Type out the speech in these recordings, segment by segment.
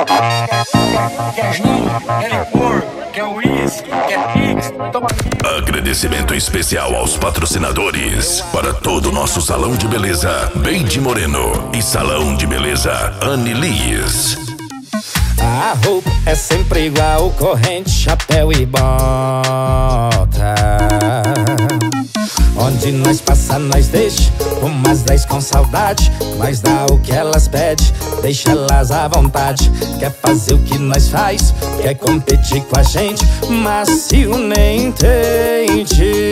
Quer gin, quer licor, quer uísque, quer pix, toma. Agradecimento especial aos patrocinadores. Para todo o nosso salão de beleza Beide Moreno e salão de beleza Anne Liz. A roupa é sempre igual, corrente, chapéu e bota. Onde nós passa, nós deixa umas 10 com saudade. Nós dá o que elas pedem, deixa elas à vontade. Quer fazer o que nós faz, quer competir com a gente, macio nem tente.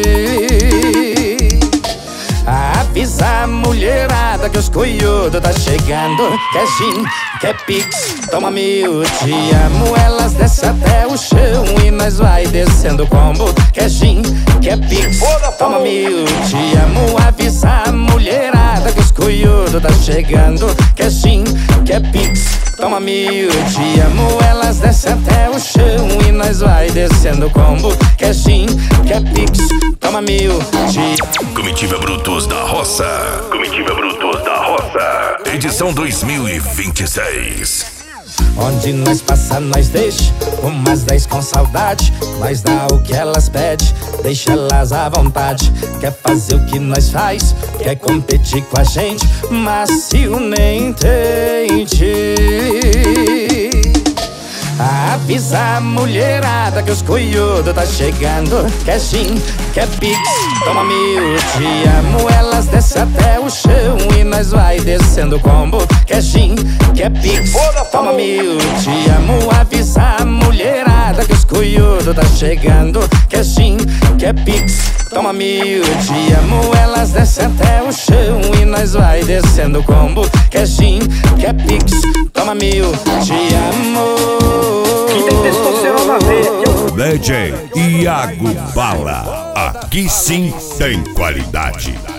Avisa a mulherada que os coiudos tá chegando. Quer gin, quer pix, toma mil, te amo. Elas descem até o chão e nós vai descendo o combo. Quer gin, quer pix, toma mil, te amo. Avisa a mulherada que os coiudos tá chegando. Quer gin, quer pix, toma mil, te amo. Elas descem até o chão e nós vai descendo o combo. Quer gin, quer pix, toma mil, te... Comitiva Brutos da Roça. Comitiva Brutos da Roça. Edição 2026. Onde nós passa, nós deixa umas 10 com saudade. Nós dá o que elas pedem, deixa elas à vontade. Quer fazer o que nós faz, quer competir com a gente, macio nem tente. Avisa a mulherada que os coiudos tá chegando. Quer gin, quer pix, toma mil, te amo. Elas descem até o chão e nós vai descendo o combo. Quer gin, quer pix, toma mil, te amo. Avisa a mulherada que os coiudos tá chegando. Quer gin, quer pix, toma mil, te amo. Elas descem até o chão e nós vai descendo o combo. Quer gin, quer pix, toma mil, te amo. Quem tem testosterona verde? DJ Iago Bala. Aqui sim tem qualidade.